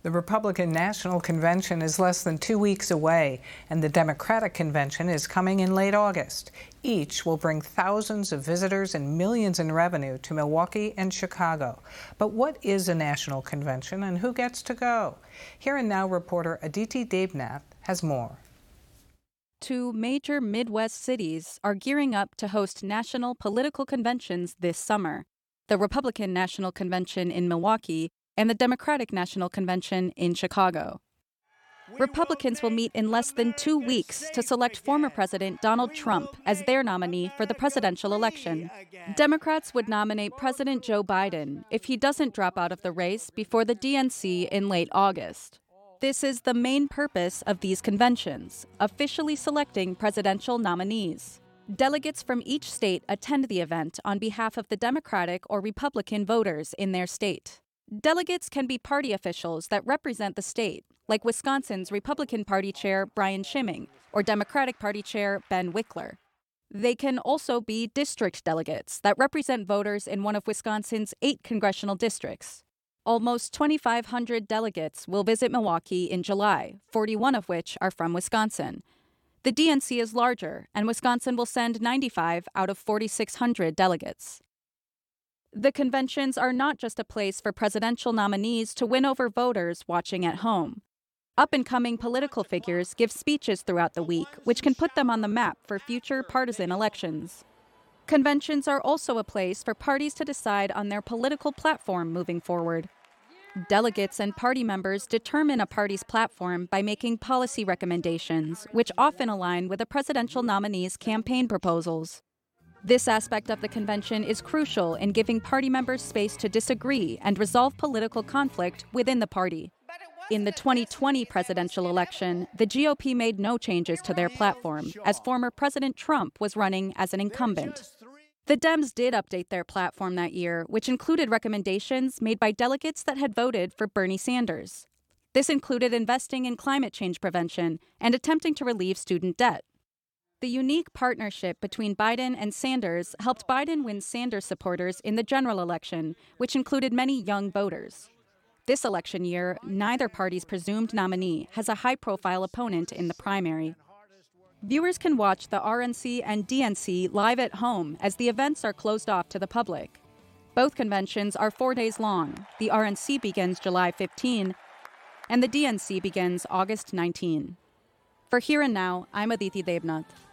The Republican National Convention is less than 2 weeks away, and the Democratic Convention is coming in late August. Each will bring thousands of visitors and millions in revenue to Milwaukee and Chicago. But what is a national convention and who gets to go? Here and Now reporter Aditi Devnath has more. 2 major Midwest cities are gearing up to host national political conventions this summer: the Republican National Convention in Milwaukee and the Democratic National Convention in Chicago. Republicans will meet in less than 2 weeks to select former President Donald Trump as their nominee for the presidential election. Democrats would nominate President Joe Biden if he doesn't drop out of the race before the DNC in late August. This is the main purpose of these conventions, officially selecting presidential nominees. Delegates from each state attend the event on behalf of the Democratic or Republican voters in their state. Delegates can be party officials that represent the state, like Wisconsin's Republican Party Chair Brian Schimming or Democratic Party Chair Ben Wickler. They can also be district delegates that represent voters in one of Wisconsin's 8 congressional districts. Almost 2,500 delegates will visit Milwaukee in July, 41 of which are from Wisconsin. The DNC is larger, and Wisconsin will send 95 out of 4,600 delegates. The conventions are not just a place for presidential nominees to win over voters watching at home. Up-and-coming political figures give speeches throughout the week, which can put them on the map for future partisan elections. Conventions are also a place for parties to decide on their political platform moving forward. Delegates and party members determine a party's platform by making policy recommendations, which often align with a presidential nominee's campaign proposals. This aspect of the convention is crucial in giving party members space to disagree and resolve political conflict within the party. In the 2020 presidential election, the GOP made no changes to their platform, as former President Trump was running as an incumbent. The Dems did update their platform that year, which included recommendations made by delegates that had voted for Bernie Sanders. This included investing in climate change prevention and attempting to relieve student debt. The unique partnership between Biden and Sanders helped Biden win Sanders supporters in the general election, which included many young voters. This election year, neither party's presumed nominee has a high-profile opponent in the primary. Viewers can watch the RNC and DNC live at home as the events are closed off to the public. Both conventions are 4 days long. The RNC begins July 15, and the DNC begins August 19. For Here and Now, I'm Aditi Devnath.